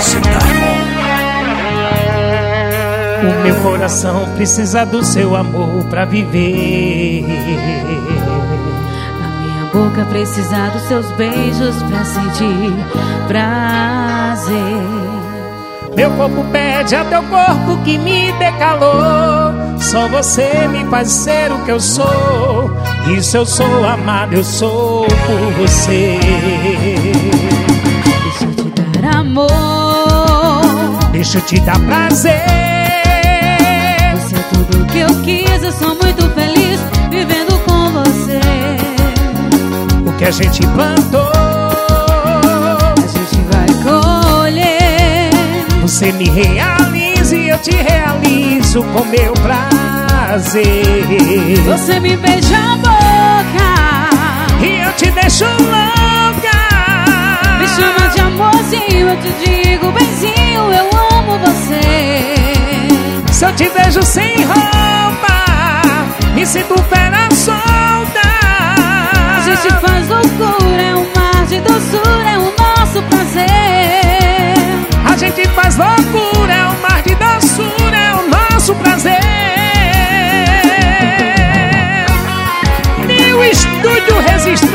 O meu coração precisa do seu amor pra viver. A minha boca precisa dos seus beijos pra sentir prazer. Meu corpo pede a teu corpo que me dê calor. Só você me faz ser o que eu sou. E se eu sou amado, eu sou por você. Deixa eu te dar amor, deixa eu te dar prazer. Você é tudo que eu quis, eu sou muito feliz vivendo com você. O que a gente plantou, a gente vai colher. Você me realiza e eu te realizo com meu prazer. Você me beija a boca e eu te deixo louca. Me chama de amorzinho, eu te digo benzinho, eu amo você. Se eu te vejo sem roupa, me sinto fera solta. A gente faz loucura, é um mar de doçura, é o nosso prazer. A gente faz loucura, é um mar de doçura, é o nosso prazer. New Estúdio Resistência.